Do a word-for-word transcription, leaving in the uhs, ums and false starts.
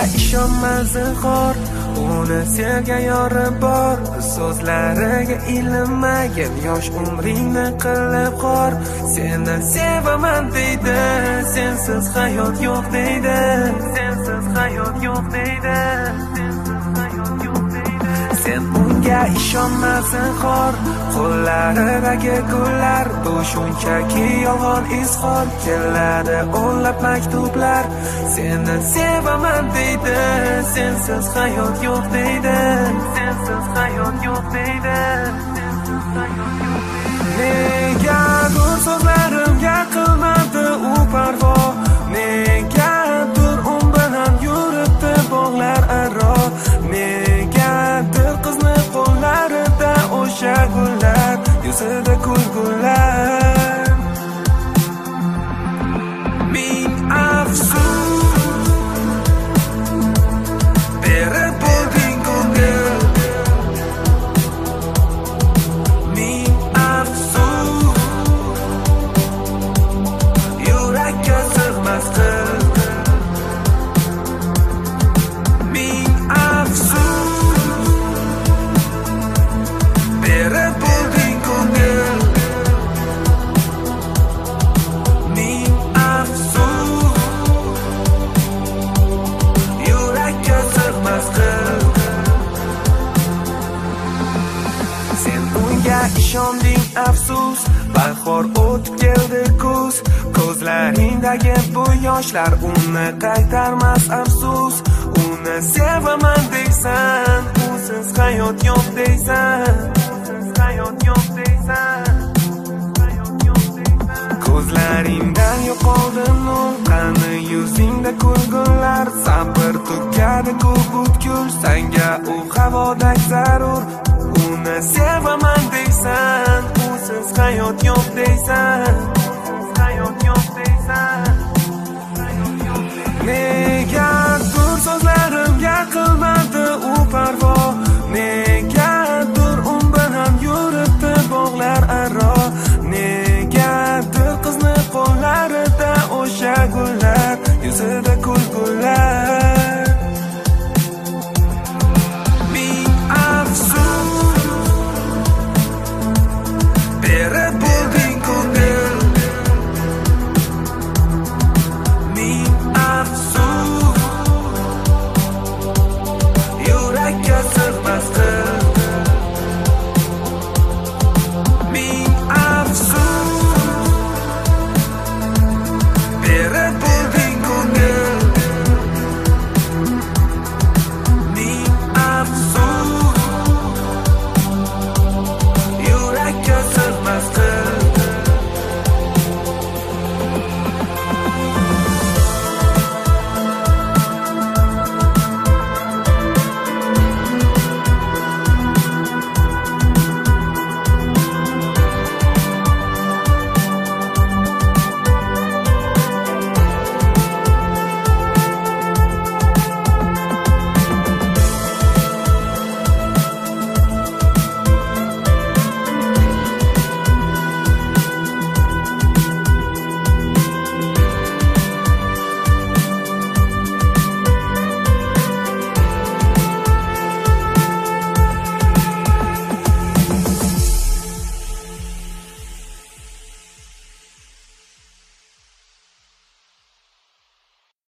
ishonma zinhor, uni sevgan yori bor. So'zlariga ilinmagan yosh umringni qilib xor. Seni sevaman deydi, sensiz hayot yo'q deydi, sensiz hayot yo'q deydi, sensiz hayot yo'q deydi. Sen unga ishonma zinhor, qo'llaridagi gullar bu shunchaki yolg'on izhor. Keladi o'nlab maktublar, seni sevaman deydi, sensiz hayot yo'q deydi, sensiz hayot yo'q deydi, sensiz hayot yo'q deydi. Negadir so'zlarimga qilmadi u parvo, negadir u bilan yuribdi bog'lar aro, negadir qizni qo'llarida o'sha gullar, yuzida kulgular. Ming afsus berib bo'lding ko'ngil, ming afsus yurakka sig'mas qil, ming afsus berib bo'lding ko'ngil, ming afsus yurakka sig'mas qil. Sen unga ishonding afsus, bahor o'tib keldi kuz, ko'zlaringdagi bu yoshlar uni qaytarmas afsus. Uni sevaman deysan, usiz hayot yo'q deysan, usiz hayot yo'q deysan, hayot yo'q deysan. Ko'zlaringdan yo'qoldi nur, qani yuzingda kulgular, sabr tugadi ku butkul, senga u havodak zarur. Uni sevaman deysan, usiz hayot yo'q deysan, usiz hayot yo'q deysan, hayot yo'q deysan. Negadir so'zlarimga qilmadi u parvo,